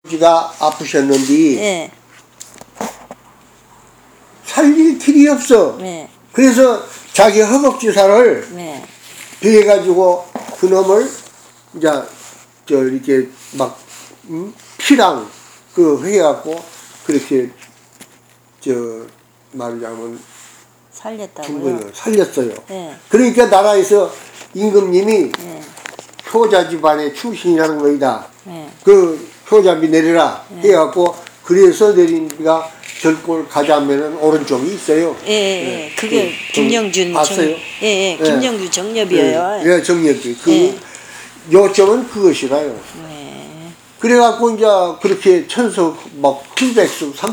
가 아프셨는데 예. 살릴 길이 없어. 네. 그래서 자기 허벅지살을 네. 베가지고 그놈을 이제 이렇게 막 피랑 그 해갖고 그렇게 말하자면 살렸다고요? 살렸어요. 네. 그러니까 나라에서 임금님이 네. 효자 집안의 출신이라는 거이다. 네. 그 효자비 내려라 해갖고 그래서 내린 비가 절골 가자면은 오른쪽이 있어요. 예, 예. 그게 김영준 봤어요? 예, 예. 김영준 정렵이에요. 예, 정렵이. 그 예. 요점은 그것이라요. 네. 그래갖고 이제 그렇게 천석 막 700수,